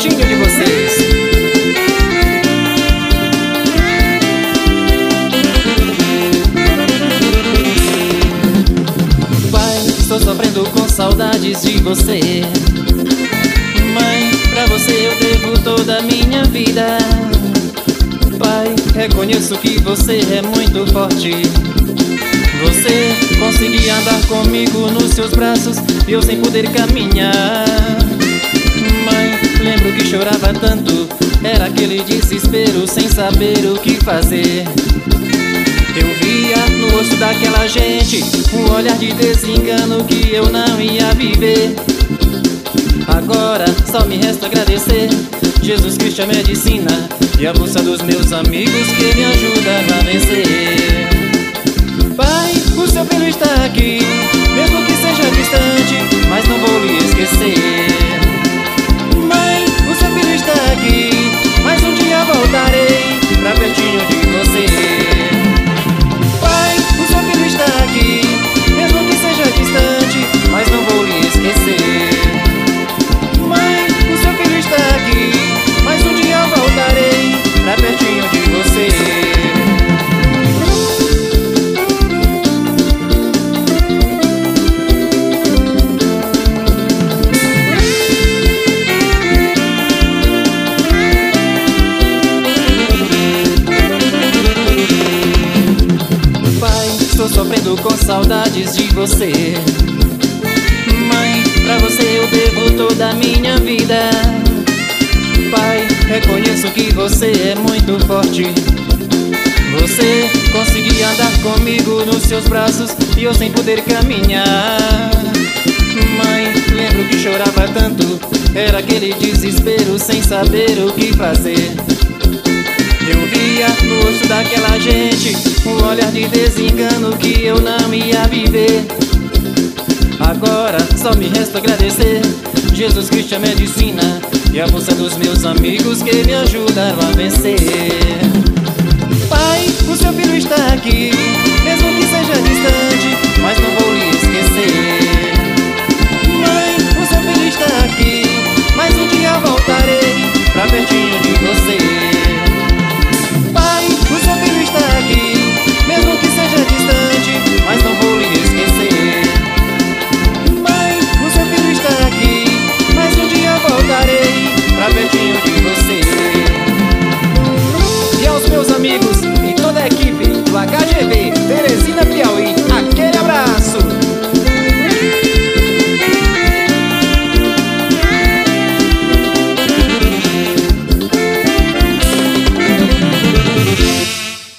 pertinho de vocês. Pai, estou sofrendo com saudades de você. Mãe, pra você eu devo toda a minha vida. Pai, reconheço que você é muito forte. Você conseguia andar comigo nos seus braços e eu sem poder caminhar. Mãe, lembro que chorava tanto, era aquele desespero sem saber o que fazer. Eu via no rosto daquela gente um olhar de desengano que eu não ia viver. Agora só me resta agradecer Jesus Cristo, a medicina e a força dos meus amigos que me ajudam a vencer. Pai, o seu filho está aqui, mesmo que seja distante, mas não vou lhe esquecer. Mãe, o seu filho está aqui, mas um dia voltarei pra pertinho de você. Pai, o seu filho está aqui, mesmo que seja distante, mas não vou lhe esquecer. Mãe, o seu filho está aqui, mas um dia voltarei pra pertinho de você. Sofrendo com saudades de você. Mãe, pra você eu devo toda a minha vida. Pai, reconheço que você é muito forte. Você conseguia andar comigo nos seus braços e eu sem poder caminhar. Mãe, lembro que chorava tanto, era aquele desespero sem saber o que fazer. Eu via no rosto daquela gente um olhar de desengano que eu não ia viver. Agora só me resta agradecer Jesus Cristo, a medicina e a força dos meus amigos que me ajudaram a vencer. Pai, o seu filho está aqui,